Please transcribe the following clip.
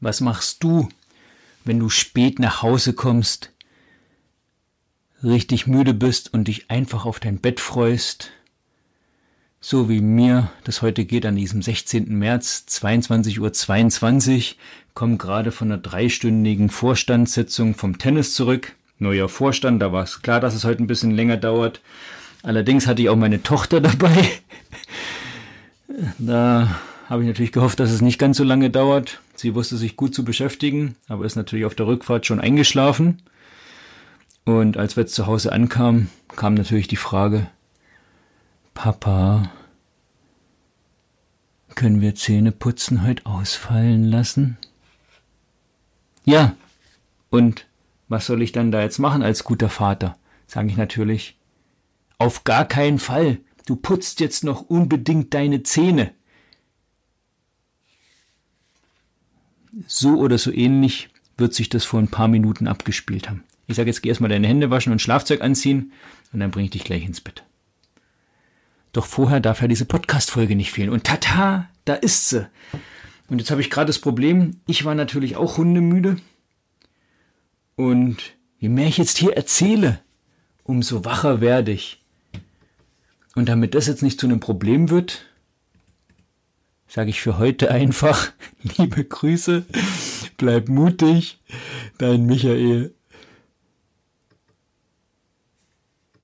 Was machst du, wenn du spät nach Hause kommst, richtig müde bist und dich einfach auf dein Bett freust? So wie mir das heute geht an diesem 16. März, 22:22 Uhr, komme gerade von einer 3-stündigen Vorstandssitzung vom Tennis zurück. Neuer Vorstand, da war es klar, dass es heute ein bisschen länger dauert. Allerdings hatte ich auch meine Tochter dabei. Da habe ich natürlich gehofft, dass es nicht ganz so lange dauert. Sie wusste sich gut zu beschäftigen, aber ist natürlich auf der Rückfahrt schon eingeschlafen. Und als wir jetzt zu Hause ankamen, kam natürlich die Frage: Papa, können wir Zähneputzen heute ausfallen lassen? Ja, und was soll ich dann da jetzt machen als guter Vater? Sage ich natürlich: Auf gar keinen Fall. Du putzt jetzt noch unbedingt deine Zähne. So oder so ähnlich wird sich das vor ein paar Minuten abgespielt haben. Ich sage jetzt, geh erstmal deine Hände waschen und Schlafzeug anziehen und dann bringe ich dich gleich ins Bett. Doch vorher darf ja diese Podcast-Folge nicht fehlen. Und tata, da ist sie. Und jetzt habe ich gerade das Problem, ich war natürlich auch hundemüde. Und je mehr ich jetzt hier erzähle, umso wacher werde ich. Und damit das jetzt nicht zu einem Problem wird, sage ich für heute einfach: Liebe Grüße, bleib mutig, dein Michael.